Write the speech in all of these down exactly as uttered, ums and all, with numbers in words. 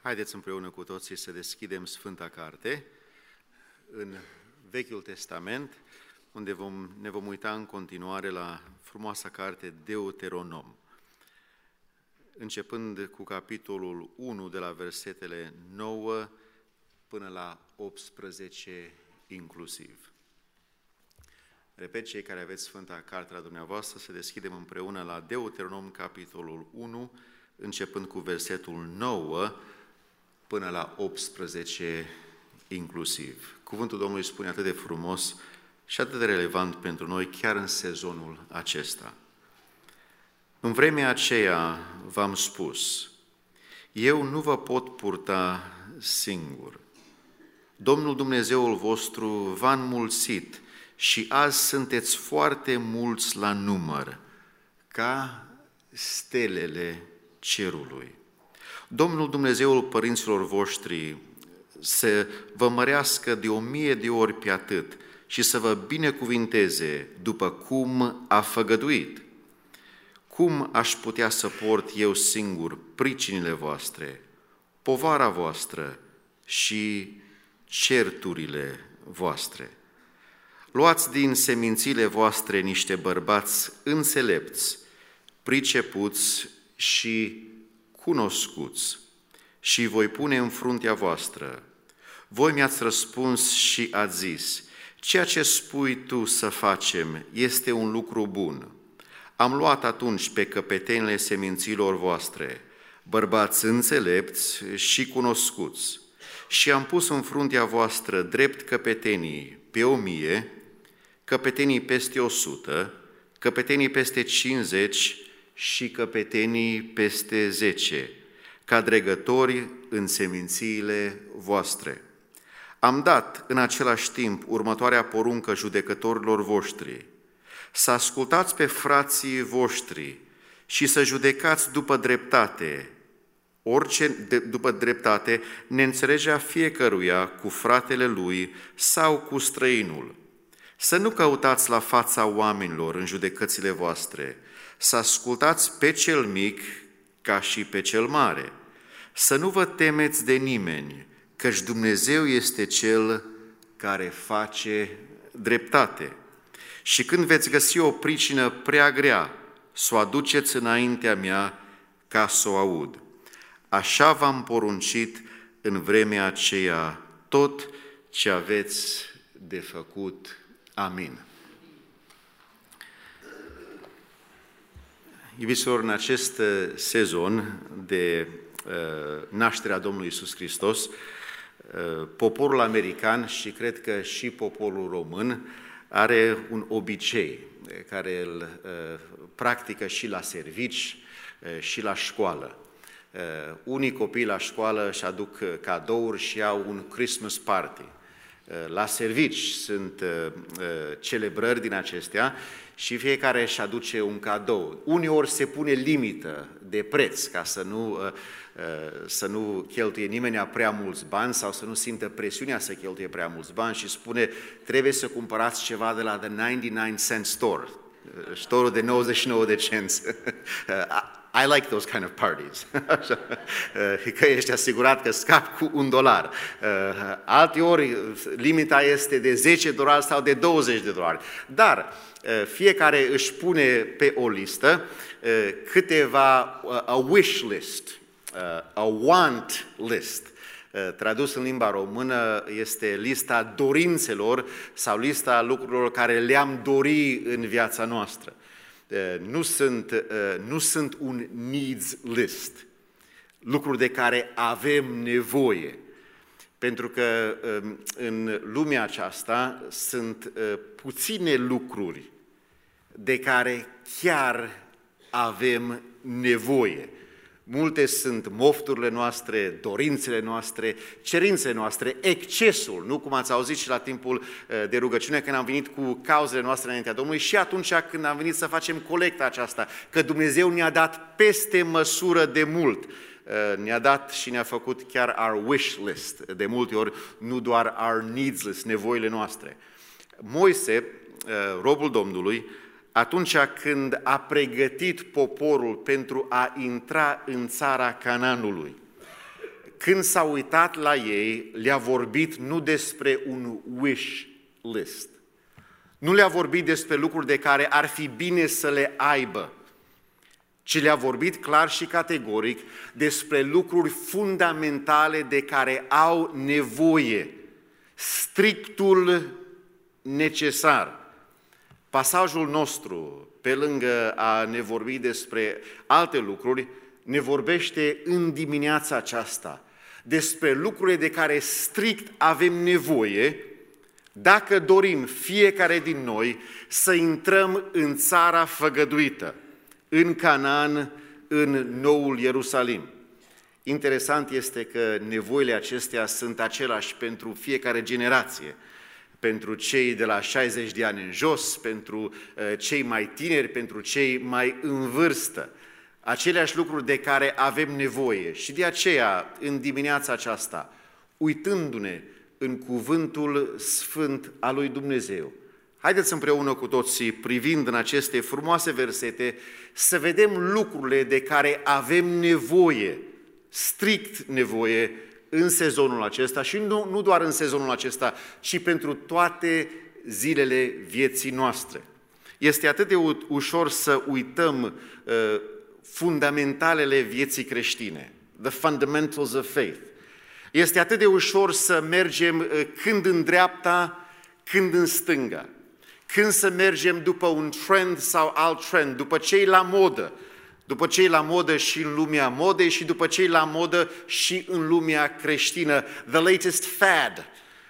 Haideți împreună cu toții să deschidem Sfânta Carte în Vechiul Testament, unde vom, ne vom uita în continuare la frumoasa carte Deuteronom. Începând cu capitolul unu, de la versetele nouă până la optsprezece inclusiv. Repet, cei care aveți Sfânta Carte la dumneavoastră, să deschidem împreună la Deuteronom, capitolul unu, începând cu versetul nouă până la optsprezece inclusiv. Cuvântul Domnului spune atât de frumos și atât de relevant pentru noi, chiar în sezonul acesta. În vremea aceea v-am spus, eu nu vă pot purta singur. Domnul Dumnezeul vostru v-a înmulțit și azi sunteți foarte mulți la număr, ca stelele cerului. Domnul Dumnezeul părinților voștri să vă mărească de o mie de ori pe atât și să vă binecuvinteze după cum a făgăduit. Cum aș putea să port eu singur pricinile voastre, povara voastră și certurile voastre? Luați din semințiile voastre niște bărbați înțelepți, pricepuți și cunoscuți și voi pune în fruntea voastră. Voi mi-ați răspuns și ați zis, ceea ce spui tu să facem este un lucru bun. Am luat atunci pe căpetenile seminților voastre, bărbați înțelepți și cunoscuți, și am pus în fruntea voastră drept căpetenii pe o mie, căpetenii peste o sută, căpetenii peste cincizeci și căpetenii peste zece, ca dregători în semințiile voastre. Am dat în același timp următoarea poruncă judecătorilor voștri, să ascultați pe frații voștri și să judecați după dreptate, orice după dreptate, neînțelegea fiecăruia cu fratele lui sau cu străinul. Să nu căutați la fața oamenilor în judecățile voastre, să ascultați pe cel mic ca și pe cel mare. Să nu vă temeți de nimeni, căci Dumnezeu este Cel care face dreptate. Și când veți găsi o pricină prea grea, să o aduceți înaintea mea ca să o aud. Așa v-am poruncit în vremea aceea tot ce aveți de făcut. Amin. Iubiților, în acest sezon de uh, nașterea Domnului Iisus Hristos, uh, poporul american și cred că și poporul român are un obicei care îl uh, practică și la servici uh, și la școală. Uh, unii copii la școală își aduc cadouri și au un Christmas party. La servici sunt uh, celebrări din acestea și fiecare își aduce un cadou. Uneori se pune limită de preț ca să nu, uh, să nu cheltuie nimeni prea mulți bani sau să nu simtă presiunea să cheltuie prea mulți bani și spune trebuie să cumpărați ceva de la The ninety-nine cent Store, storul de nouăzeci și nouă de cenți. I like those kind of parties, că ești asigurat că scapi cu un dolar. Alteori, limita este de zece dolari sau de douăzeci de dolari. Dar fiecare își pune pe o listă câteva, a wish list, a want list. Tradus în limba română este lista dorințelor sau lista lucrurilor care le-am dori în viața noastră. Nu sunt, nu sunt un needs list, lucruri de care avem nevoie, pentru că în lumea aceasta sunt puține lucruri de care chiar avem nevoie. Multe sunt mofturile noastre, dorințele noastre, cerințele noastre, excesul, nu cum ați auzit și la timpul de rugăciune când am venit cu cauzele noastre înaintea Domnului și atunci când am venit să facem colecta aceasta, că Dumnezeu ne-a dat peste măsură de mult, ne-a dat și ne-a făcut chiar our wish list, de multe ori nu doar our needs list, nevoile noastre. Moise, robul Domnului, atunci când a pregătit poporul pentru a intra în țara Canaanului, când s-a uitat la ei, le-a vorbit nu despre un wish list. Nu le-a vorbit despre lucruri de care ar fi bine să le aibă, ci le-a vorbit clar și categoric despre lucruri fundamentale de care au nevoie, strictul necesar. Pasajul nostru, pe lângă a ne vorbi despre alte lucruri, ne vorbește în dimineața aceasta despre lucrurile de care strict avem nevoie dacă dorim fiecare din noi să intrăm în țara făgăduită, în Canaan, în Noul Ierusalim. Interesant este că nevoile acestea sunt aceleași pentru fiecare generație, pentru cei de la șaizeci de ani în jos, pentru cei mai tineri, pentru cei mai în vârstă. Aceleași lucruri de care avem nevoie. Și de aceea, în dimineața aceasta, uitându-ne în cuvântul sfânt al lui Dumnezeu, haideți împreună cu toții, privind în aceste frumoase versete, să vedem lucrurile de care avem nevoie, strict nevoie, în sezonul acesta și nu, nu doar în sezonul acesta, ci pentru toate zilele vieții noastre. Este atât de ușor să uităm uh, fundamentalele vieții creștine, the fundamentals of faith. Este atât de ușor să mergem uh, când în dreapta, când în stânga, când să mergem după un trend sau alt trend, după cei la modă, după cei la modă și în lumea modei și după cei la modă și în lumea creștină, the latest fad.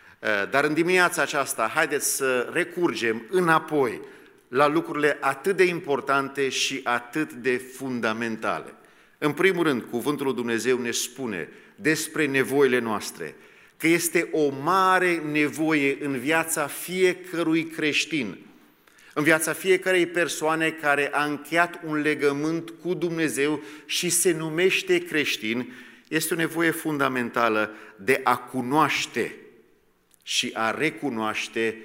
Dar în dimineața aceasta, haideți să recurgem înapoi la lucrurile atât de importante și atât de fundamentale. În primul rând, cuvântul lui Dumnezeu ne spune despre nevoile noastre, că este o mare nevoie în viața fiecărui creștin, în viața fiecărei persoane care a încheiat un legământ cu Dumnezeu și se numește creștin, este o nevoie fundamentală de a cunoaște și a recunoaște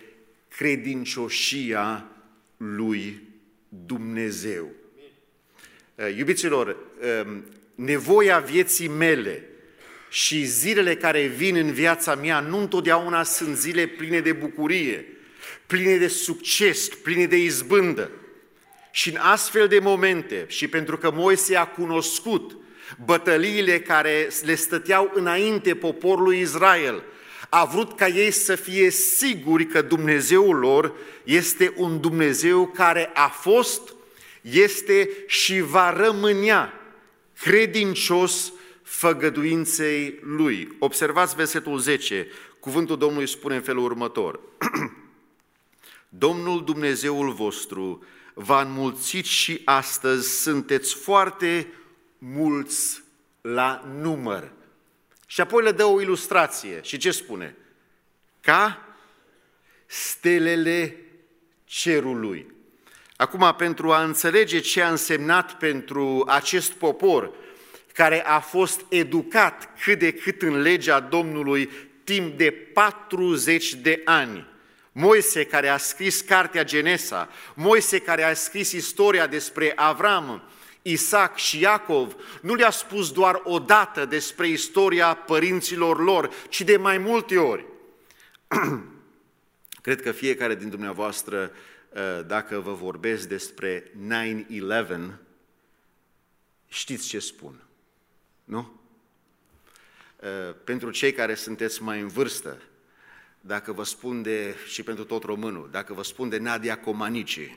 credincioșia lui Dumnezeu. Iubiților, nevoia vieții mele și zilele care vin în viața mea nu întotdeauna sunt zile pline de bucurie, pline de succes, pline de izbândă. Și în astfel de momente, și pentru că Moise a cunoscut bătăliile care le stăteau înainte poporului Israel, a vrut ca ei să fie siguri că Dumnezeul lor este un Dumnezeu care a fost, este și va rămânea credincios făgăduinței Lui. Observați versetul zece, cuvântul Domnului spune în felul următor. Domnul Dumnezeul vostru v-a înmulțit și astăzi sunteți foarte mulți la număr. Și apoi le dă o ilustrație. Și ce spune? Ca stelele cerului. Acum, pentru a înțelege ce a însemnat pentru acest popor, care a fost educat cât de cât în legea Domnului timp de patruzeci de ani, Moise care a scris cartea Genesa, Moise care a scris istoria despre Avram, Isaac și Iacov, nu le-a spus doar o dată despre istoria părinților lor, ci de mai multe ori. Cred că fiecare din dumneavoastră, dacă vă vorbesc despre nine eleven, știți ce spun, nu? Pentru cei care sunteți mai în vârstă, dacă vă spun de, și pentru tot românul, dacă vă spun de Nadia Comanici,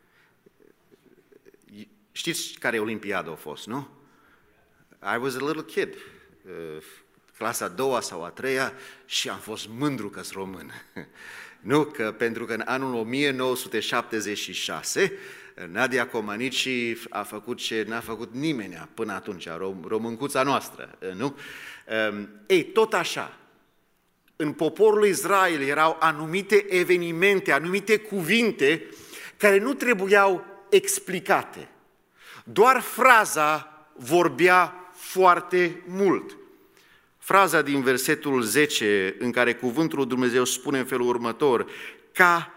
știți care olimpiadă a fost, nu? I was a little kid, clasa a doua sau a treia și am fost mândru că-s român. Nu, că pentru că în anul o mie nouă sute șaptezeci și șase Nadia Comanici a făcut ce n-a făcut nimeni până atunci, româncuța noastră, nu? Ei, tot așa, în poporul Israel erau anumite evenimente, anumite cuvinte care nu trebuiau explicate. Doar fraza vorbea foarte mult. Fraza din versetul zece, în care cuvântul lui Dumnezeu spune în felul următor, ca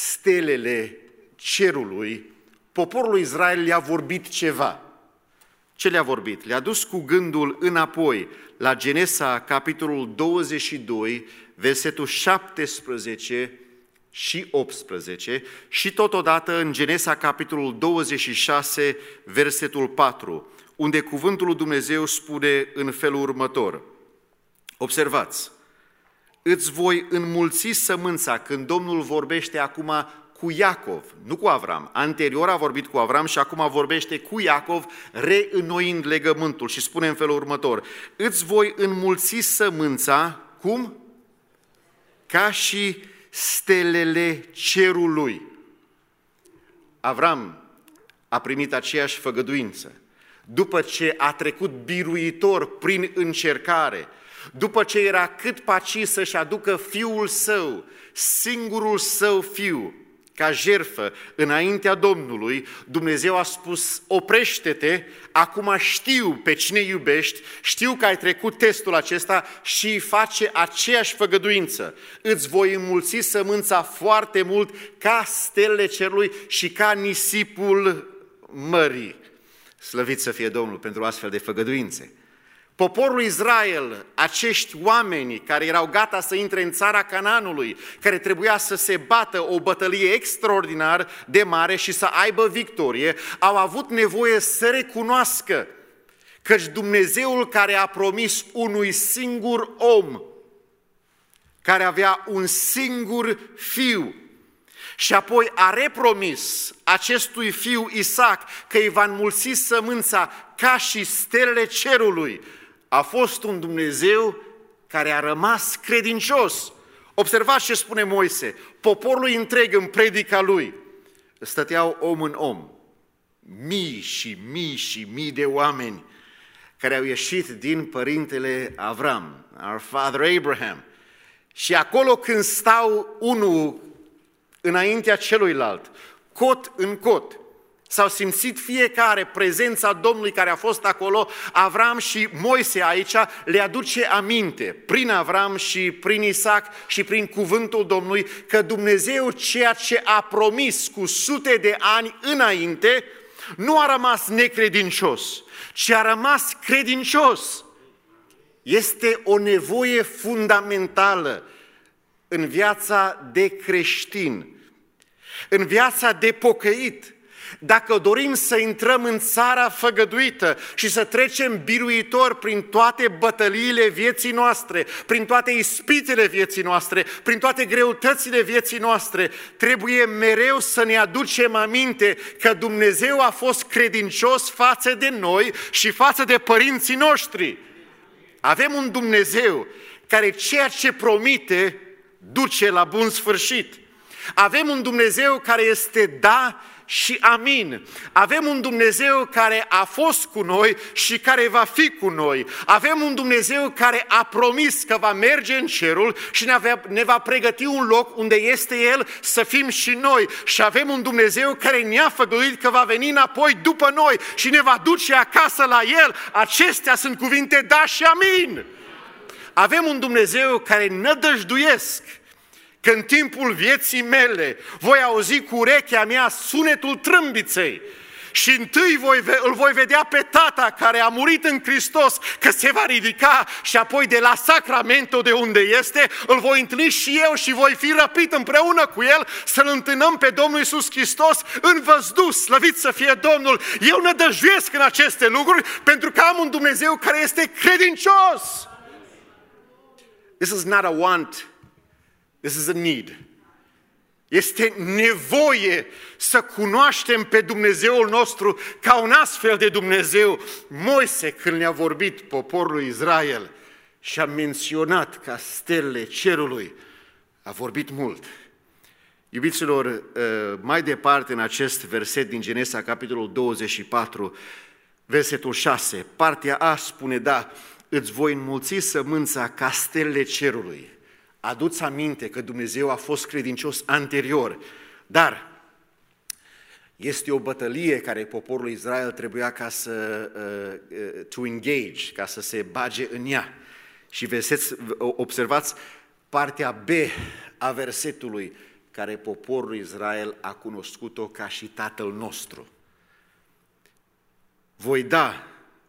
stelele cerului, poporul Israel le-a vorbit ceva. Ce le-a vorbit? Le-a dus cu gândul înapoi la Genesa, capitolul douăzeci și doi, versetul șaptesprezece și optsprezece și totodată în Genesa, capitolul douăzeci și șase, versetul patru, unde cuvântul lui Dumnezeu spune în felul următor. Observați, îți voi înmulți sămânța, când Domnul vorbește acum cu Iacov, nu cu Avram. Anterior a vorbit cu Avram și acum vorbește cu Iacov, reînnoind legământul și spune în felul următor. Îți voi înmulți sămânța, cum? Ca și stelele cerului. Avram a primit aceeași făgăduință. După ce a trecut biruitor prin încercare, după ce era cât paci să-și aducă fiul său, singurul său fiu, ca jertfă înaintea Domnului, Dumnezeu a spus, oprește-te, acum știu pe cine iubești, știu că ai trecut testul acesta și îi face aceeași făgăduință. Îți voi înmulți sămânța foarte mult ca stelele cerului și ca nisipul mării. Slăvit să fie Domnul pentru astfel de făgăduințe. Poporul Israel, acești oameni care erau gata să intre în țara Canaanului, care trebuia să se bată o bătălie extraordinar de mare și să aibă victorie, au avut nevoie să recunoască căci Dumnezeul care a promis unui singur om, care avea un singur fiu, și apoi a repromis acestui fiu Isaac că îi va înmulți sămânța ca și stelele cerului, a fost un Dumnezeu care a rămas credincios. Observați ce spune Moise, poporul întreg în predica lui, stăteau om în om, mii și mii și mii de oameni care au ieșit din părintele Avram, our father Abraham, și acolo când stau unul înaintea celuilalt, cot în cot, s-au simțit fiecare prezența Domnului care a fost acolo. Avram și Moise aici le aduce aminte, prin Avram și prin Isaac și prin cuvântul Domnului, că Dumnezeu ceea ce a promis cu sute de ani înainte, nu a rămas necredincios, ci a rămas credincios. Este o nevoie fundamentală în viața de creștin, în viața de pocăit. Dacă dorim să intrăm în țara făgăduită și să trecem biruitor prin toate bătăliile vieții noastre, prin toate ispitele vieții noastre, prin toate greutățile vieții noastre, trebuie mereu să ne aducem aminte că Dumnezeu a fost credincios față de noi și față de părinții noștri. Avem un Dumnezeu care ceea ce promite duce la bun sfârșit. Avem un Dumnezeu care este da și amin. Avem un Dumnezeu care a fost cu noi și care va fi cu noi. Avem un Dumnezeu care a promis că va merge în cerul și ne va, ne va pregăti un loc unde este El să fim și noi. Și avem un Dumnezeu care ne-a făgăduit că va veni înapoi după noi și ne va duce acasă la El. Acestea sunt cuvinte da și amin. Avem un Dumnezeu care nădăjduiesc că în timpul vieții mele voi auzi cu urechea mea sunetul trâmbiței și întâi voi, îl voi vedea pe Tata care a murit în Hristos, că se va ridica și apoi de la Sacramento de unde este, îl voi întâlni și eu și voi fi răpit împreună cu El să-L întâlnăm pe Domnul Iisus Hristos în văzduh, slăvit să fie Domnul. Eu nădăjduiesc în aceste lucruri pentru că am un Dumnezeu care este credincios. This is not a want, this is a need. Este nevoie să cunoaștem pe Dumnezeul nostru ca un astfel de Dumnezeu. Moise, când le-a vorbit poporului Israel și a menționat ca stelele cerului, a vorbit mult. Iubiților, mai departe în acest verset din Genesa, capitolul douăzeci și patru, versetul șase, partea A spune, da, îți voi înmulți sămânța ca stelele cerului. Adu-ți aminte că Dumnezeu a fost credincios anterior, dar este o bătălie care poporul Israel trebuia ca să uh, uh, to engage, ca să se bage în ea. Și verset, observați partea B a versetului, care poporul Israel a cunoscut-o ca și Tatăl nostru. Voi da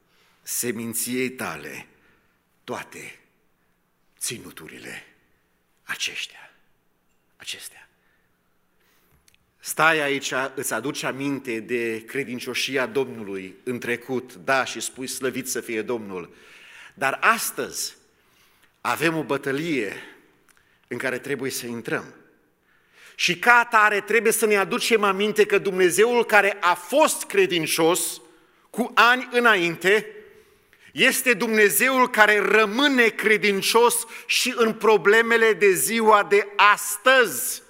seminției tale toate ținuturile aceștia, acestea. Stai aici, îți aduci aminte de credincioșia Domnului în trecut, da, și spui slăvit să fie Domnul, dar astăzi avem o bătălie în care trebuie să intrăm. Și ca atare trebuie să ne aducem aminte că Dumnezeul care a fost credincios cu ani înainte, este Dumnezeul care rămâne credincios și în problemele de ziua de astăzi.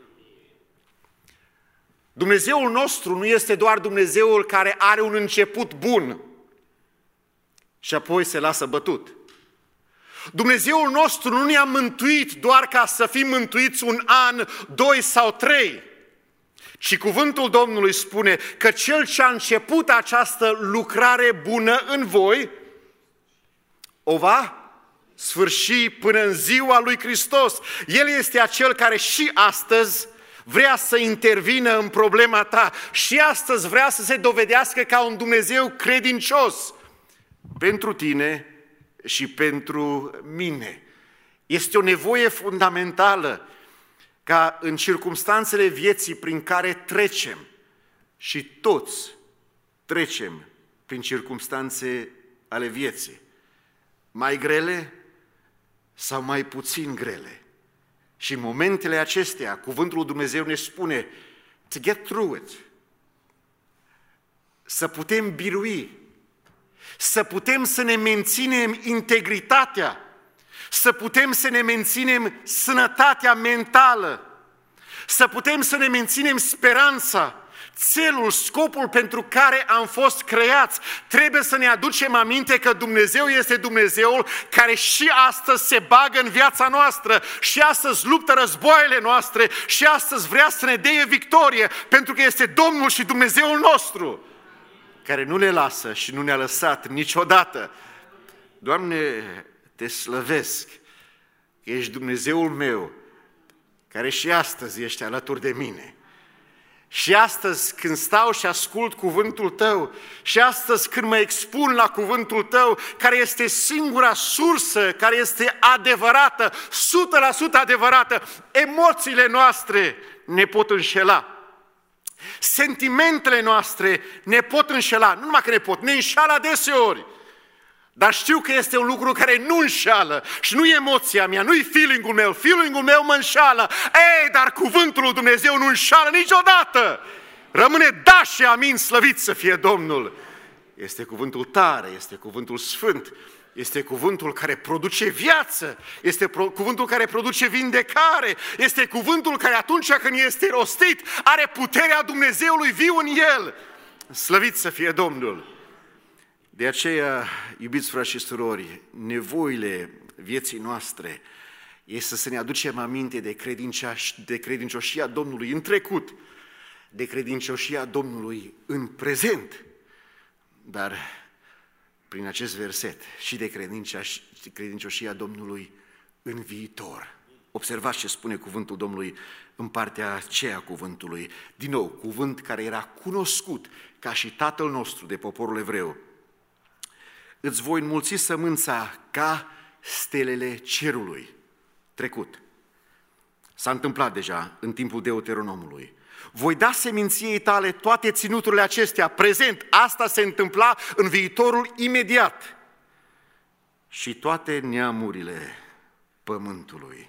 Dumnezeul nostru nu este doar Dumnezeul care are un început bun și apoi se lasă bătut. Dumnezeul nostru nu ne-a mântuit doar ca să fim mântuiți un an, doi sau trei, ci cuvântul Domnului spune că Cel ce a început această lucrare bună în voi, o va sfârși până în ziua lui Hristos. El este acel care și astăzi vrea să intervină în problema ta și astăzi vrea să se dovedească ca un Dumnezeu credincios pentru tine și pentru mine. Este o nevoie fundamentală ca în circumstanțele vieții prin care trecem, și toți trecem prin circumstanțe ale vieții, mai grele sau mai puțin grele. Și în momentele acestea, cuvântul lui Dumnezeu ne spune to get through it, să putem birui, să putem să ne menținem integritatea, să putem să ne menținem sănătatea mentală, să putem să ne menținem speranța, țelul, scopul pentru care am fost creați. Trebuie să ne aducem aminte că Dumnezeu este Dumnezeul care și astăzi se bagă în viața noastră, și astăzi luptă războaiele noastre, și astăzi vrea să ne dea victorie, pentru că este Domnul și Dumnezeul nostru, care nu le lasă și nu ne-a lăsat niciodată. Doamne, te slăvesc, că ești Dumnezeul meu, care și astăzi ești alături de mine. Și astăzi când stau și ascult cuvântul Tău, și astăzi când mă expun la cuvântul Tău, care este singura sursă, care este adevărată, o sută la sută adevărată, emoțiile noastre ne pot înșela. Sentimentele noastre ne pot înșela, nu numai că ne pot, ne înșală adeseori. Dar știu că este un lucru care nu înșală și nu e emoția mea, nu e feeling-ul meu, feeling-ul meu mă înșală. Ei, dar cuvântul lui Dumnezeu nu înșală niciodată. Rămâne da și amin, slăvit să fie Domnul. Este cuvântul tare, este cuvântul sfânt, este cuvântul care produce viață, este cuvântul care produce vindecare, este cuvântul care atunci când este rostit are puterea Dumnezeului viu în el. Slăvit să fie Domnul. De aceea, iubiți frați și surori, nevoile vieții noastre este să ne aducem aminte de, de credincioșia Domnului în trecut, de credincioșia Domnului în prezent, dar prin acest verset și de credincioșia Domnului în viitor. Observați ce spune cuvântul Domnului în partea aceea cuvântului. Din nou, cuvânt care era cunoscut ca și Tatăl nostru de poporul evreu. Îți voi înmulți sămânța ca stelele cerului. Trecut. S-a întâmplat deja în timpul Deuteronomului. Voi da seminției tale toate ținuturile acestea. Prezent. Asta se întâmpla în viitorul imediat. Și toate neamurile pământului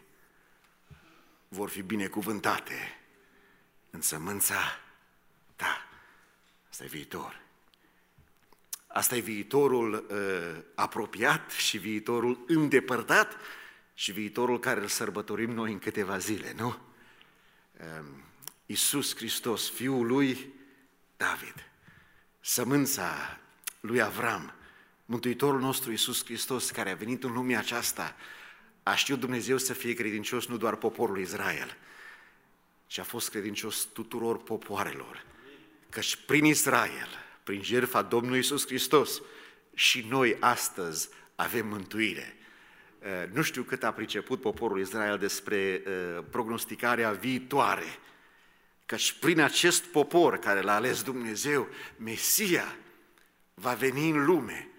vor fi binecuvântate în sămânța ta. Asta e viitor. Asta e viitorul uh, apropiat și viitorul îndepărtat și viitorul care îl sărbătorim noi în câteva zile, nu? Uh, Iisus Hristos, Fiul lui David, sămânța lui Avram, Mântuitorul nostru Iisus Hristos, care a venit în lumea aceasta, a știut Dumnezeu să fie credincios nu doar poporul Israel, ci a fost credincios tuturor popoarelor, căci prin Israel, prin jertfa Domnului Iisus Hristos, și noi astăzi avem mântuire. Nu știu cât a priceput poporul Israel despre prognosticarea viitoare, căci prin acest popor care l-a ales Dumnezeu, Mesia va veni în lume,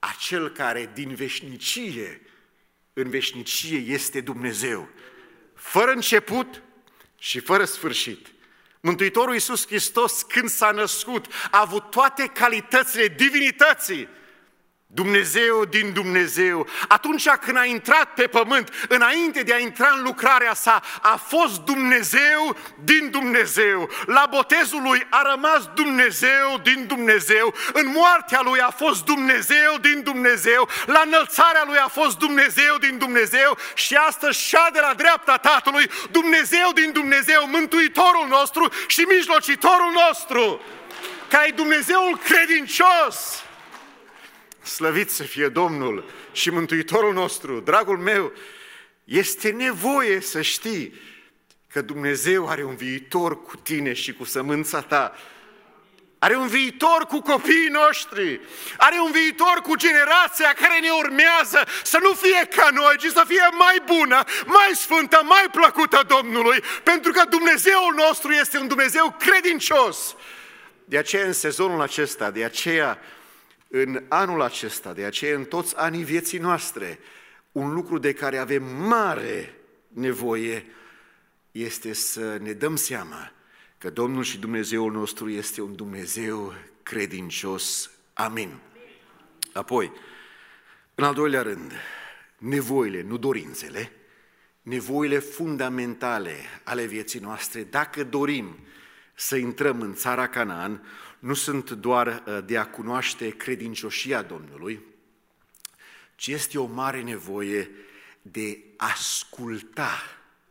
acel care din veșnicie în veșnicie este Dumnezeu, fără început și fără sfârșit. Mântuitorul Iisus Hristos, când s-a născut, a avut toate calitățile divinității. Dumnezeu din Dumnezeu. Atunci când a intrat pe pământ, înainte de a intra în lucrarea sa, a fost Dumnezeu din Dumnezeu. La botezul lui a rămas Dumnezeu din Dumnezeu. În moartea lui a fost Dumnezeu din Dumnezeu. La înălțarea lui a fost Dumnezeu din Dumnezeu. Și astăzi șade la dreapta Tatălui, Dumnezeu din Dumnezeu, Mântuitorul nostru și mijlocitorul nostru, care e Dumnezeul credincios. Slăvit să fie Domnul și Mântuitorul nostru. Dragul meu, este nevoie să știi că Dumnezeu are un viitor cu tine și cu sămânța ta. Are un viitor cu copiii noștri. Are un viitor cu generația care ne urmează, să nu fie ca noi, ci să fie mai bună, mai sfântă, mai plăcută Domnului. Pentru că Dumnezeul nostru este un Dumnezeu credincios. De aceea în sezonul acesta, de aceea în anul acesta, de aceea în toți anii vieții noastre, un lucru de care avem mare nevoie este să ne dăm seama că Domnul și Dumnezeul nostru este un Dumnezeu credincios. Amin. Apoi, în al doilea rând, nevoile, nu dorințele, nevoile fundamentale ale vieții noastre, dacă dorim să intrăm în țara Canaan, nu sunt doar de a cunoaște credincioșia Domnului, ci este o mare nevoie de asculta,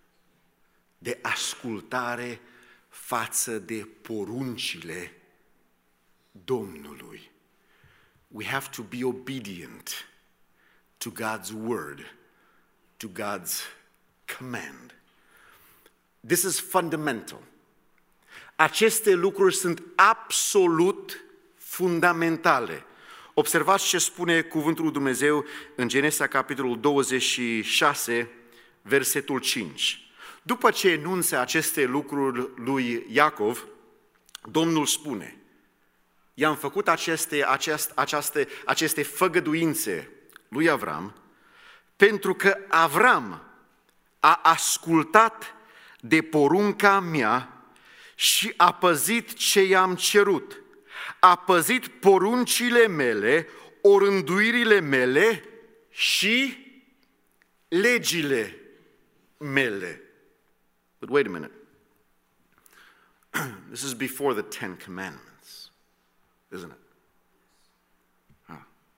de ascultare față de poruncile Domnului. We have to be obedient to God's word, to God's command. This is fundamental. Aceste lucruri sunt absolut fundamentale. Observați ce spune cuvântul lui Dumnezeu în Genesa, capitolul douăzeci și șase, versetul cinci. După ce enunță aceste lucruri lui Iacov, Domnul spune: i-am făcut aceste, aceste, aceste, aceste făgăduințe lui Avram, pentru că Avram a ascultat de porunca mea și a păzit ce i-am cerut. A păzit poruncile mele, orânduirile mele și legile mele. But wait a minute. This is before the Ten Commandments, isn't it? Huh.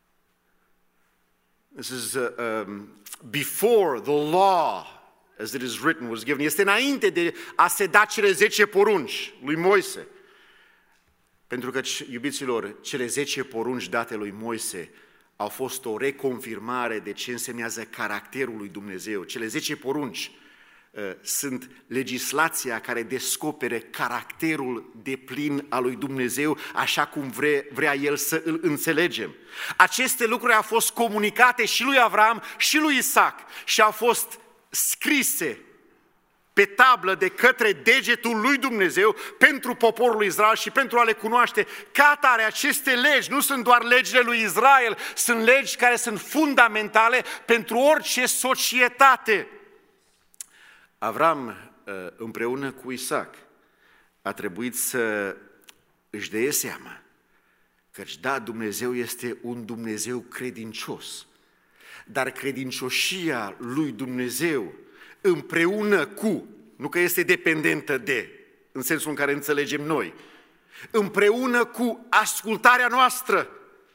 This is uh, um, before the law, as it is written, was given. Este înainte de a se da cele zece porunci lui Moise. Pentru că, iubiților, cele zece porunci date lui Moise au fost o reconfirmare de ce însemnează caracterul lui Dumnezeu. Cele zece porunci uh, sunt legislația care descopere caracterul deplin al lui Dumnezeu, așa cum vre, vrea El să îl înțelegem. Aceste lucruri au fost comunicate și lui Avram și lui Isaac și au fost scrise pe tablă de către degetul lui Dumnezeu pentru poporul Israel și pentru a le cunoaște. Ca atare, aceste legi nu sunt doar legile lui Israel, sunt legi care sunt fundamentale pentru orice societate. Avram, împreună cu Isaac, a trebuit să își dea seama căci da, Dumnezeu este un Dumnezeu credincios, dar credincioșia lui Dumnezeu împreună cu, nu că este dependentă de, în sensul în care înțelegem noi, împreună cu ascultarea noastră,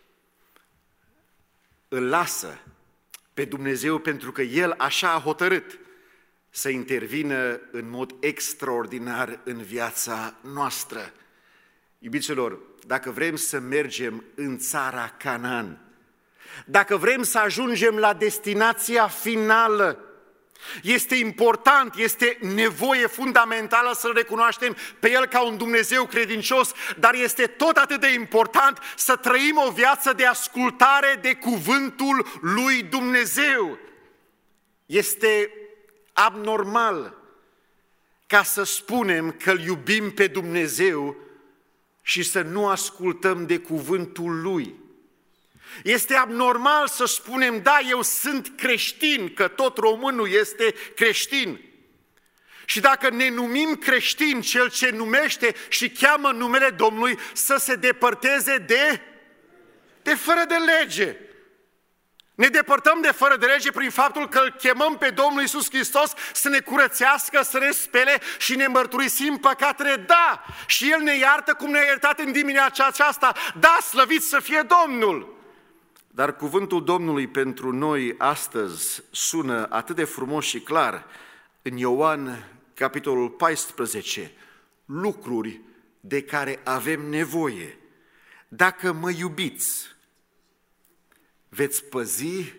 îl lasă pe Dumnezeu, pentru că El așa a hotărât să intervină în mod extraordinar în viața noastră. Iubiților, dacă vrem să mergem în țara Canaan, dacă vrem să ajungem la destinația finală, este important, este nevoie fundamentală să-L recunoaștem pe El ca un Dumnezeu credincios, dar este tot atât de important să trăim o viață de ascultare de cuvântul lui Dumnezeu. Este abnormal ca să spunem că îl iubim pe Dumnezeu și să nu ascultăm de cuvântul Lui. Este abnormal să spunem, da, eu sunt creștin, că tot românul este creștin. Și dacă ne numim creștini, cel ce numește și cheamă numele Domnului să se depărteze de, de fără de lege. Ne depărtăm de fără de lege prin faptul că îl chemăm pe Domnul Iisus Hristos să ne curățească, să ne spele și ne mărturisim păcatele. Da! Și El ne iartă cum ne-a iertat în dimineața aceasta. Da, slăvit să fie Domnul! Dar cuvântul Domnului pentru noi astăzi sună atât de frumos și clar în Ioan, capitolul paisprezece, lucruri de care avem nevoie. Dacă mă iubiți, veți păzi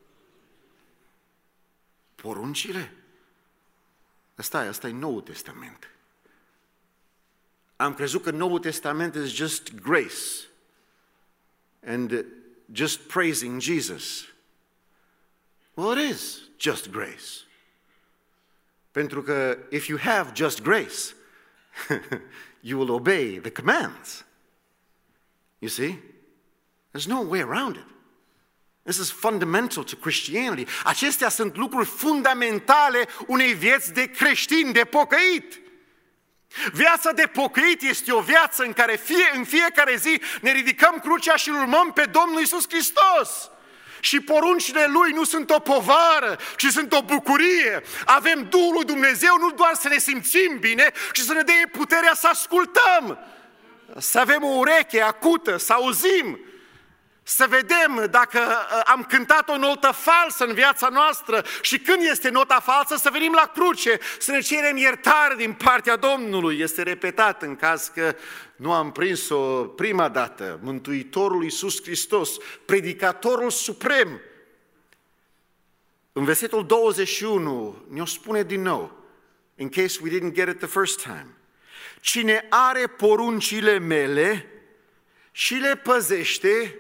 poruncile? Asta e, asta e Noul Testament. Am crezut că Noul Testament is just grace and just praising Jesus. Well, it is just grace. Pentru că if you have just grace, you will obey the commands. You see? There's no way around it. This is fundamental to Christianity. Acestea sunt lucruri fundamentale unei vieți de creștin, de pocăit. Viața de pocăit este o viață în care fie, în fiecare zi ne ridicăm crucea și îl urmăm pe Domnul Iisus Hristos. Și poruncile Lui nu sunt o povară, ci sunt o bucurie. Avem Duhul lui Dumnezeu nu doar să ne simțim bine, ci să ne dea puterea să ascultăm. Să avem o ureche acută, să auzim. Să vedem dacă am cântat o notă falsă în viața noastră și când este nota falsă să venim la cruce, să ne cerem iertare din partea Domnului. Este repetat în caz că nu am prins-o prima dată. Mântuitorul Iisus Hristos, predicatorul suprem, în versetul douăzeci și unu ne-o spune din nou, in case we didn't get it the first time. Cine are poruncile mele și le păzește,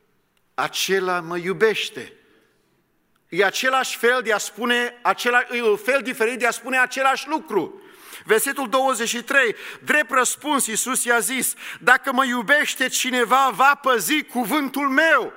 acela mă iubește. E același fel de a spune, acela, e un fel diferit de a spune același lucru. Versetul douăzeci și trei, drept răspuns, Iisus i-a zis, dacă mă iubește cineva, va păzi cuvântul meu.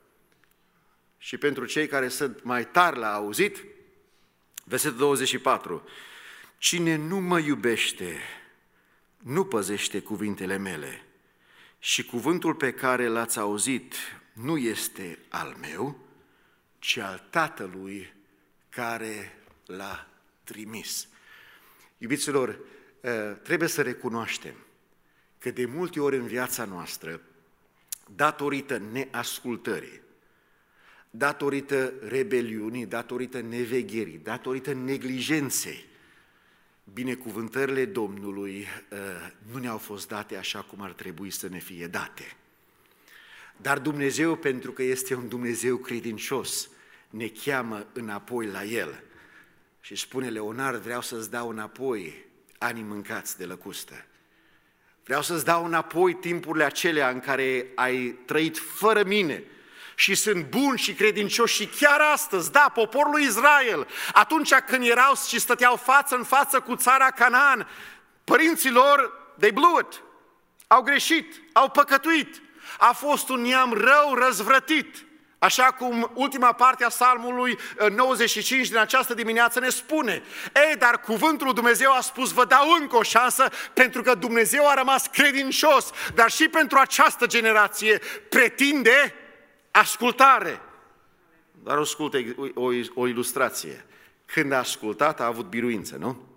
Și pentru cei care sunt mai tari la auzit, versetul douăzeci și patru, cine nu mă iubește, nu păzește cuvintele mele. Și cuvântul pe care l-ați auzit nu este al meu, ci al Tatălui care l-a trimis. Iubiților, trebuie să recunoaștem că de multe ori în viața noastră, datorită neascultării, datorită rebeliunii, datorită nevegherii, datorită neglijenței, binecuvântările Domnului nu ne-au fost date așa cum ar trebui să ne fie date. Dar Dumnezeu, pentru că este un Dumnezeu credincios, ne cheamă înapoi la El și spune, Leonard, vreau să-ți dau înapoi anii mâncați de lăcustă. Vreau să-ți dau înapoi timpurile acelea în care ai trăit fără mine și sunt buni și credincioși și chiar astăzi, da, poporul lui Israel, atunci când erau și stăteau față în față cu țara Canaan, părinții lor, they blew it, au greșit, au păcătuit. A fost un neam rău răzvrătit, așa cum ultima parte a psalmului nouăzeci și cinci din această dimineață ne spune. Ei, dar cuvântul lui Dumnezeu a spus, vă dau încă o șansă, pentru că Dumnezeu a rămas credincios, dar și pentru această generație pretinde ascultare. Dar ascultă o, o ilustrație. Când a ascultat, a avut biruință, nu?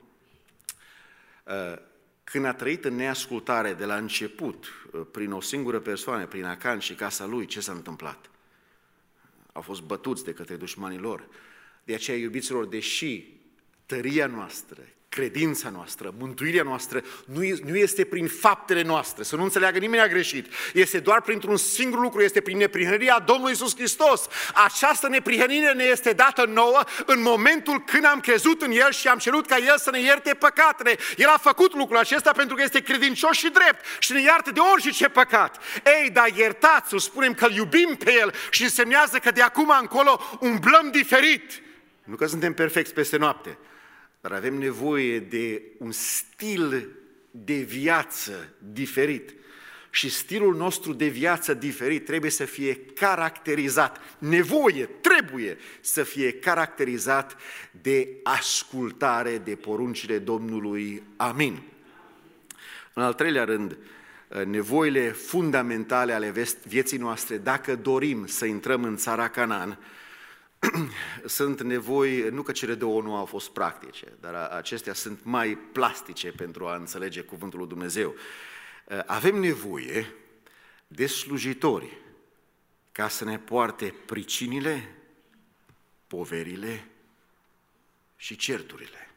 Când a trăit în neascultare de la început, prin o singură persoană, prin Acan și casa lui, ce s-a întâmplat? Au fost bătuți de către dușmanii lor. De aceea, iubiților, deși tăria noastră, credința noastră, mântuirea noastră nu este prin faptele noastre, să nu înțeleagă nimeni a greșit, este doar printr-un singur lucru, este prin neprihănirea Domnului Iisus Hristos. Această neprihănire ne este dată nouă în momentul când am crezut în El și am cerut ca El să ne ierte păcatele. El a făcut lucrul acesta pentru că este credincios și drept și ne iartă de orice păcat. Ei, dar iertați-l, spunem că îl iubim pe El și însemnează că de acum încolo umblăm diferit. Nu că suntem perfecți peste noapte, dar avem nevoie de un stil de viață diferit. și stilul nostru de viață diferit trebuie să fie caracterizat, nevoie, trebuie să fie caracterizat de ascultare de poruncile Domnului. Amin. În al treilea rând, nevoile fundamentale ale vieții noastre, dacă dorim să intrăm în țara Canaan, sunt nevoi, nu că cele două nu au fost practice, dar acestea sunt mai plastice pentru a înțelege cuvântul lui Dumnezeu. Avem nevoie de slujitori ca să ne poarte pricinile, poverile și certurile.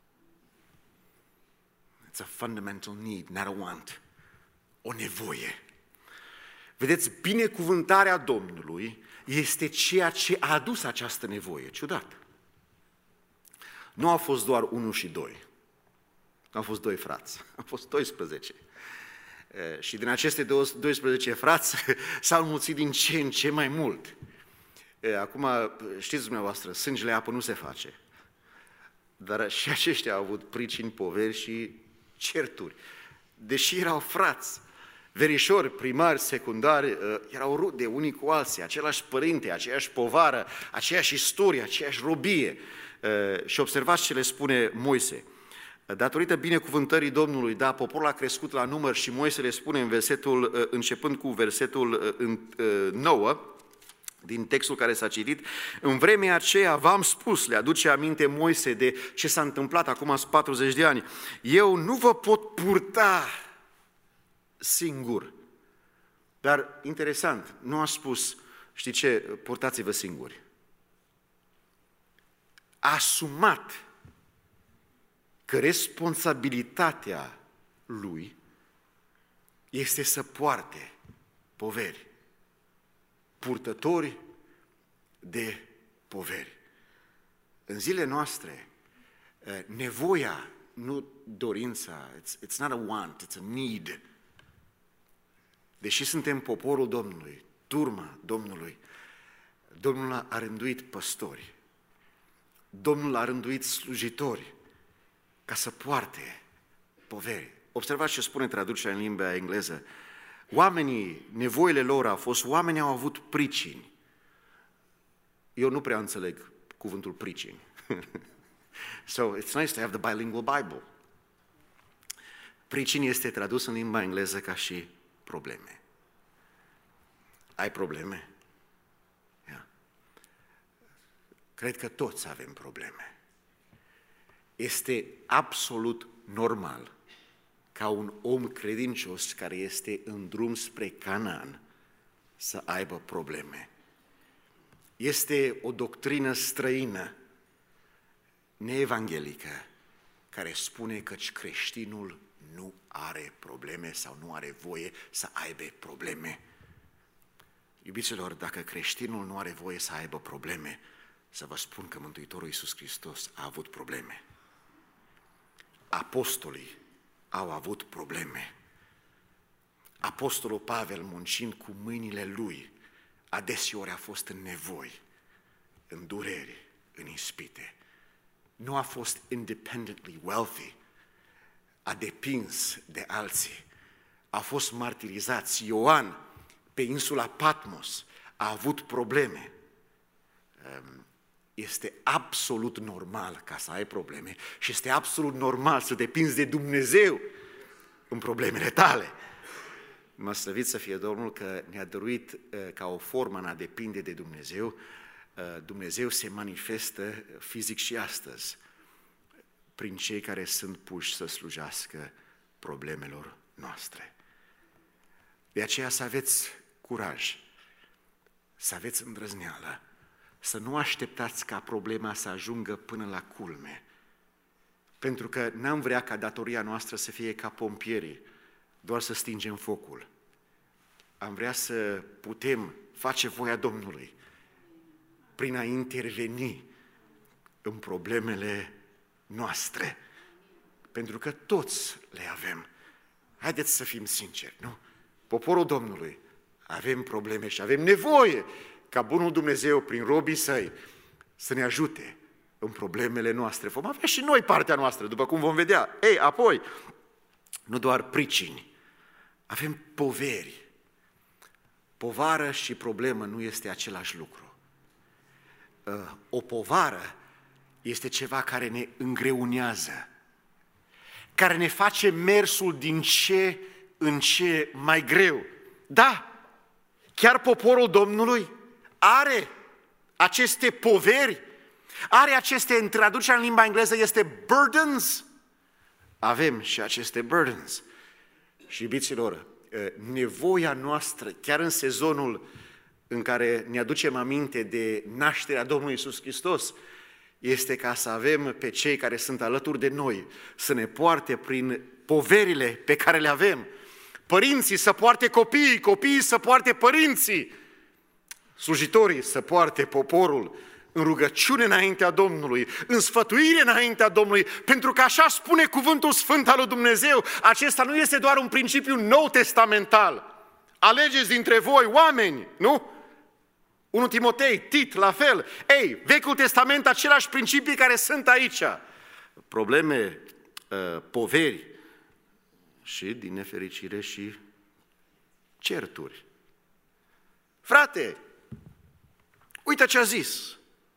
It's a fundamental need, not a want. O nevoie. Vedeți, binecuvântarea Domnului este ceea ce a adus această nevoie. Ciudat. Nu au fost doar unul și doi. Nu au fost doi frați. Au fost doisprezece. Și din aceste doisprezece frați s-au înmulțit din ce în ce mai mult. Acum, știți dumneavoastră, sângele apă nu se face. Dar și aceștia au avut pricini, poveri și certuri. Deși erau frați, verișori, primari, secundari, erau rude unii cu alții, același părinte, aceeași povară, aceeași istorie, aceeași robie. Și observați ce le spune Moise. Datorită binecuvântării Domnului, da, poporul a crescut la număr și Moise le spune în versetul, începând cu versetul nouă, din textul care s-a citit, în vremea aceea v-am spus, le aduce aminte Moise de ce s-a întâmplat acum patruzeci de ani, eu nu vă pot purta singur. Dar, interesant, nu a spus, știi ce, purtați-vă singuri. A asumat că responsabilitatea lui este să poarte poveri, purtători de poveri. În zilele noastre, nevoia, nu dorința, it's, it's not a want, it's a need. Deși suntem poporul Domnului, turma Domnului, Domnul a rânduit păstori, Domnul a rânduit slujitori ca să poarte poveri. Observați ce spune traducerea în limba engleză. Oamenii, nevoile lor au fost, oamenii au avut pricini. Eu nu prea înțeleg cuvântul pricini. So, it's nice to have the bilingual Bible. Pricini este tradus în limba engleză ca și probleme. Ai probleme? Yeah. Cred că toți avem probleme. Este absolut normal ca un om credincios care este în drum spre Canaan să aibă probleme. Este o doctrină străină, neevanghelică, care spune că creștinul nu are probleme sau nu are voie să aibă probleme. Iubiților, dacă creștinul nu are voie să aibă probleme, să vă spun că Mântuitorul Iisus Hristos a avut probleme. Apostolii au avut probleme. Apostolul Pavel, muncind cu mâinile lui, adeseori a fost în nevoi, în dureri, în ispite. Nu a fost independently wealthy, a depins de alții. A fost martirizați. Ioan, pe insula Patmos, a avut probleme. Este absolut normal ca să ai probleme și este absolut normal să depinzi de Dumnezeu în problemele tale. Mă slăvit să fie Domnul că ne-a dăruit ca o formă în a depinde de Dumnezeu. Dumnezeu se manifestă fizic și astăzi prin cei care sunt puși să slujească problemelor noastre. De aceea să aveți curaj, să aveți îndrăzneală, să nu așteptați ca problema să ajungă până la culme, pentru că n-am vrea ca datoria noastră să fie ca pompierii, doar să stingem focul. Am vrea să putem face voia Domnului prin a interveni în problemele noastre, pentru că toți le avem. Haideți să fim sinceri, nu? Poporul Domnului avem probleme și avem nevoie ca bunul Dumnezeu, prin robii săi, să ne ajute în problemele noastre. Vom avea și noi partea noastră, după cum vom vedea. Ei, apoi, nu doar pricini, Avem poveri. Povară și problemă nu este același lucru. O povară este ceva care ne îngreunează, care ne face mersul din ce în ce mai greu. Da, chiar poporul Domnului are aceste poveri, are aceste, în traducerea în limba engleză este burdens. Avem și aceste burdens. Și iubiților, nevoia noastră, chiar în sezonul în care ne aducem aminte de nașterea Domnului Iisus Hristos, este ca să avem pe cei care sunt alături de noi, să ne poarte prin poverile pe care le avem. Părinții să poarte copiii, copiii să poarte părinții, slujitorii să poarte poporul în rugăciune înaintea Domnului, în sfătuire înaintea Domnului, pentru că așa spune cuvântul sfânt al lui Dumnezeu. Acesta nu este doar un principiu nou testamental. Alegeți dintre voi oameni, nu? unu Timotei, Tit, la fel. Ei, Vechiul Testament, aceleași principii care sunt aici. Probleme, poveri și, din nefericire, și certuri. Frate, uite ce a zis.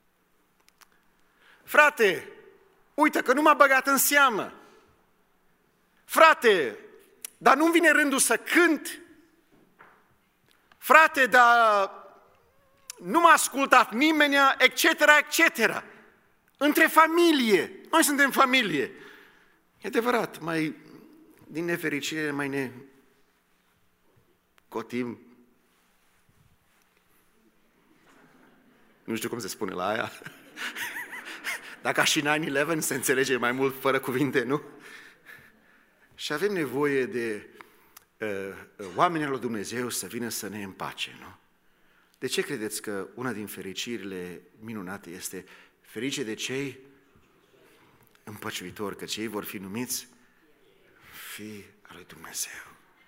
Frate, uite că nu m-a băgat în seamă. Frate, dar nu-mi vine rândul să cânt. Frate, dar nu m-a ascultat nimeni, et cetera, et cetera. Între familie. Noi suntem familie. E adevărat, mai, din nefericire, mai ne cotim. Nu știu cum se spune la aia. Dacă și nine eleven se înțelege mai mult fără cuvinte, nu? Și avem nevoie de uh, oamenii lui Dumnezeu să vină să ne împace, nu? De ce credeți că una din fericirile minunate este ferice de cei împăciuitori, că cei vor fi numiți fii al lui Dumnezeu?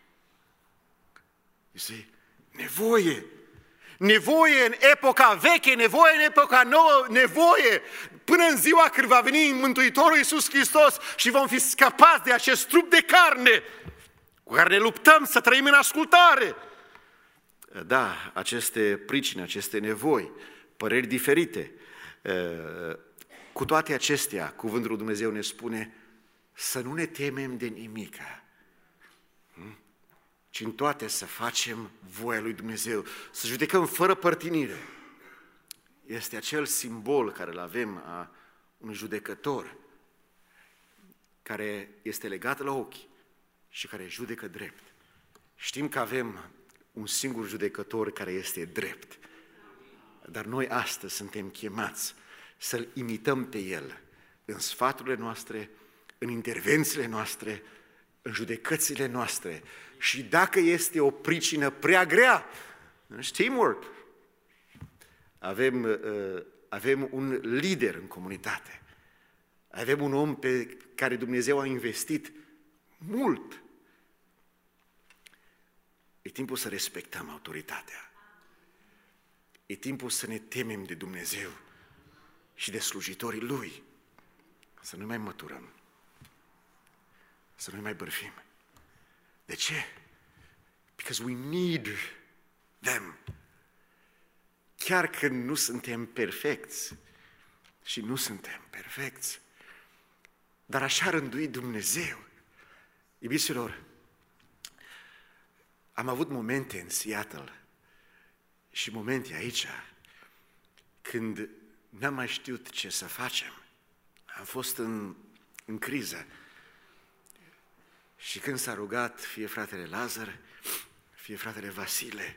Este nevoie. Nevoie în epoca veche, nevoie în epoca nouă, nevoie până în ziua când va veni Mântuitorul Iisus Hristos și vom fi scăpați de acest trup de carne cu care ne luptăm să trăim în ascultare. Da, aceste pricini, aceste nevoi, păreri diferite, cu toate acestea, cuvântul lui Dumnezeu ne spune să nu ne temem de nimica, ci în toate să facem voia lui Dumnezeu, să judecăm fără părtinire. Este acel simbol care îl avem a unui judecător care este legat la ochi și care judecă drept. Știm că avem un singur judecător care este drept, dar noi astăzi suntem chemați să-L imităm pe El în sfaturile noastre, în intervențiile noastre, în judecățile noastre. Și dacă este o pricină prea grea, teamwork, avem, avem un lider în comunitate, avem un om pe care Dumnezeu a investit mult. E timpul să respectăm autoritatea. E timpul să ne temem de Dumnezeu și de slujitorii Lui. Să nu mai măturăm. Să nu mai bârfim. De ce? Because we need them. Chiar când nu suntem perfecți, și nu suntem perfecți, dar așa a rânduit Dumnezeu. Iubiților, am avut momente în Seattle și momente aici când n-am mai știut ce să facem. Am fost în, în criză. Și când s-a rugat fie fratele Lazar, fie fratele Vasile,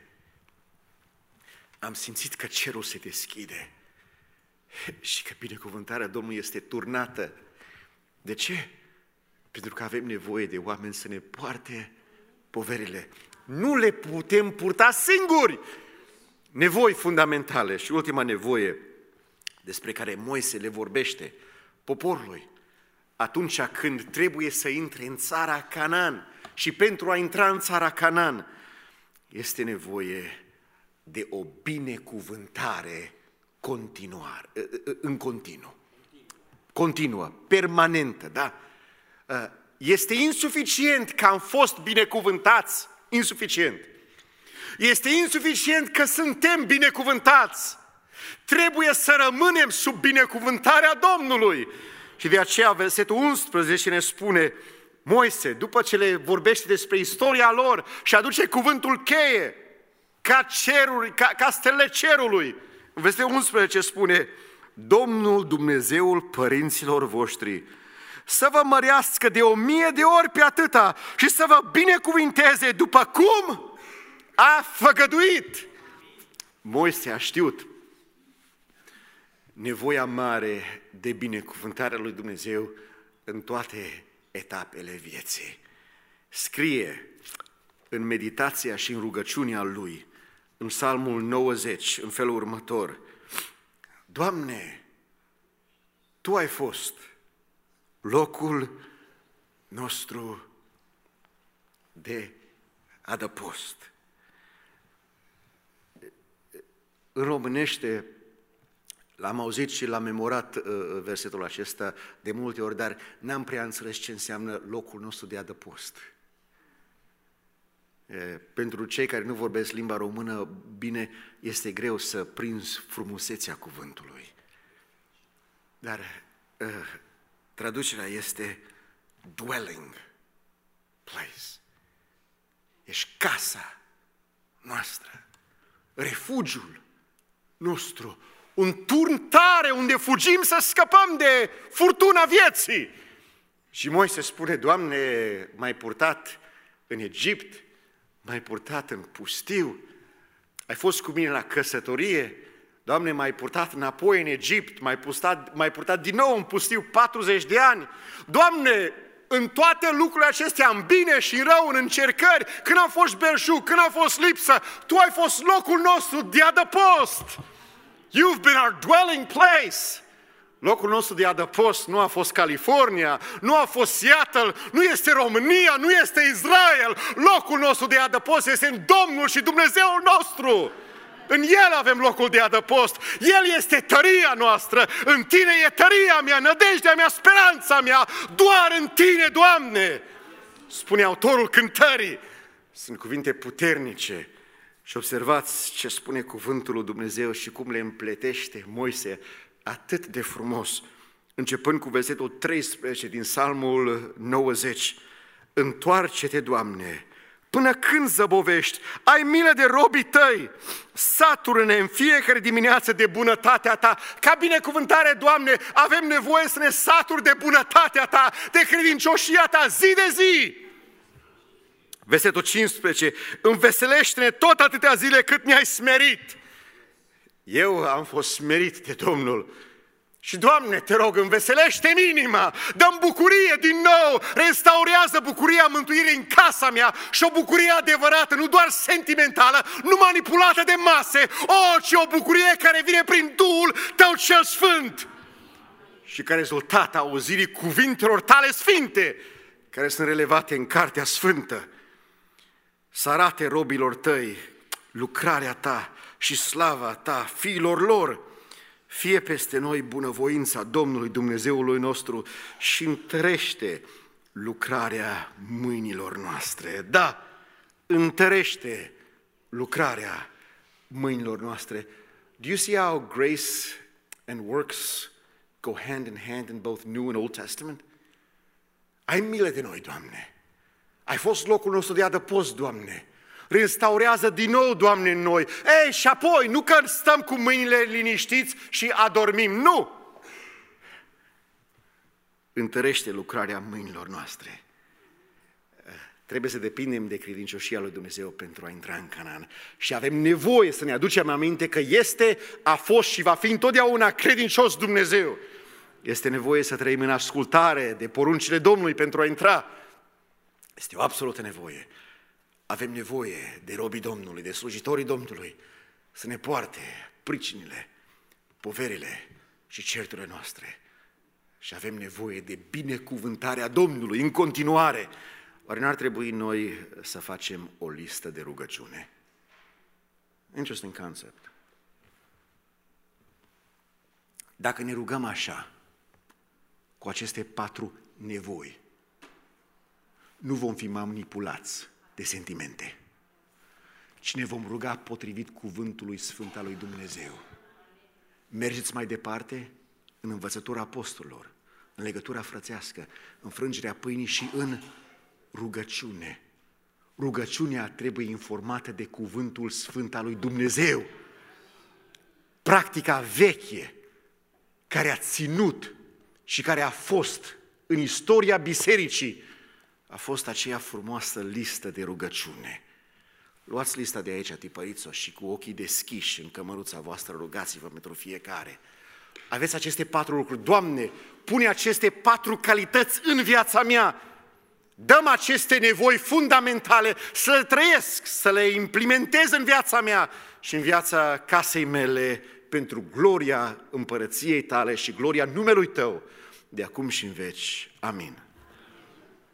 am simțit că cerul se deschide și că binecuvântarea Domnului este turnată. De ce? Pentru că avem nevoie de oameni să ne poarte poverile. Nu le putem purta singuri. Nevoi fundamentale. Și ultima nevoie despre care Moise le vorbește poporului atunci când trebuie să intre în țara Canaan. Și pentru a intra în țara Canaan este nevoie de o binecuvântare continuare, în continuu. Continuă, permanentă, da? Este insuficient că am fost binecuvântați insuficient. Este insuficient că suntem binecuvântați. Trebuie să rămânem sub binecuvântarea Domnului. Și de aceea versetul unsprezece ne spune, Moise, după ce le vorbește despre istoria lor și aduce cuvântul cheie, ca, ceruri, ca, ca stelele cerului, în versetul unsprezece spune, Domnul Dumnezeul părinților voștri să vă mărească de o mie de ori pe atâta și să vă binecuvinteze după cum a făgăduit. Moise a știut nevoia mare de binecuvântarea lui Dumnezeu în toate etapele vieții. Scrie în meditația și în rugăciunea lui, în Psalmul nouăzeci, în felul următor, Doamne, Tu ai fost locul nostru de adăpost. În românește l-am auzit și l-am memorat uh, versetul acesta de multe ori, dar n-am prea înțeles ce înseamnă locul nostru de adăpost. E, pentru cei care nu vorbesc limba română, bine, este greu să prinzi frumusețea cuvântului. Dar uh, traducerea este dwelling place. Ești casa noastră, refugiul nostru, un turn tare unde fugim să scăpăm de furtuna vieții. Și Moise spune, Doamne, m-ai purtat în Egipt, m-ai purtat în pustiu, ai fost cu mine la căsătorie, Doamne, m-ai purtat înapoi în Egipt, m-ai purtat, m-ai purtat din nou în pustiu patruzeci de ani. Doamne, în toate lucrurile acestea, în bine și în rău, în încercări, când am fost belșug, când am fost lipsă, Tu ai fost locul nostru de adăpost. You've been our dwelling place. Locul nostru de adăpost nu a fost California, nu a fost Seattle, nu este România, nu este Israel. Locul nostru de adăpost este în Domnul și Dumnezeul nostru. În El avem locul de adăpost. El este tăria noastră. În Tine e tăria mea, nădejdea mea, speranța mea. Doar în Tine, Doamne. Spune autorul cântării. Sunt cuvinte puternice. Și observați ce spune cuvântul lui Dumnezeu și cum le împletește Moise atât de frumos. Începând cu versetul treisprezece din Psalmul nouăzeci. Întoarce-te, Doamne, până când zăbovești? Ai milă de robii Tăi, satură-ne în fiecare dimineață de bunătatea Ta. Ca binecuvântare, Doamne, avem nevoie să ne saturi de bunătatea Ta, de credincioșia Ta zi de zi. Versetul cincisprezece, înveselește-ne tot atâtea zile cât mi-ai smerit. Eu am fost smerit de Domnul. Și, Doamne, te rog, înveselește-mi inima, dă-mi bucurie din nou, restaurează bucuria mântuirii în casa mea și o bucurie adevărată, nu doar sentimentală, nu manipulată de mase, o, ci o bucurie care vine prin Duhul Tău cel Sfânt și ca rezultat a auzirii cuvintelor Tale sfinte, care sunt relevate în Cartea Sfântă. Să arate robilor Tăi lucrarea Ta și slava Ta fiilor lor. Fie peste noi bunăvoința Domnului Dumnezeului nostru și întărește lucrarea mâinilor noastre. Da, întărește lucrarea mâinilor noastre. Do you see how grace and works go hand in hand in both New and Old Testament? Ai milă de noi, Doamne. Ai fost locul nostru de adăpost, Doamne. Restaurează din nou, Doamne, în noi. Ei, și apoi, nu că stăm cu mâinile liniștiți și adormim, nu! Întărește lucrarea mâinilor noastre. Trebuie să depindem de credincioșia lui Dumnezeu pentru a intra în Canaan. Și avem nevoie să ne aducem aminte că este, a fost și va fi întotdeauna credincios Dumnezeu. Este nevoie să trăim în ascultare de poruncile Domnului pentru a intra. Este o absolută nevoie. Avem nevoie de robii Domnului, de slujitorii Domnului, să ne poarte pricinile, poverile și certurile noastre. Și avem nevoie de binecuvântarea Domnului în continuare. Oare n-ar trebui noi să facem o listă de rugăciune? Interesting concept. Dacă ne rugăm așa, cu aceste patru nevoi, nu vom fi manipulați de sentimente. ci ne vom ruga potrivit cuvântului sfânt al lui Dumnezeu. Mergeți mai departe în învățătura apostolilor, în legătura frățească, în frângerea pâinii și în rugăciune. Rugăciunea trebuie informată de cuvântul sfânt al lui Dumnezeu. Practica veche care a ținut și care a fost în istoria bisericii a fost aceea frumoasă listă de rugăciune. Luați lista de aici, tipăriți-o și cu ochii deschiși în cămăruța voastră rugați-vă pentru fiecare. Aveți aceste patru lucruri. Doamne, pune aceste patru calități în viața mea. Dă-mi aceste nevoi fundamentale să le trăiesc, să le implementez în viața mea și în viața casei mele pentru gloria împărăției tale și gloria numelui tău de acum și în veci. Amin.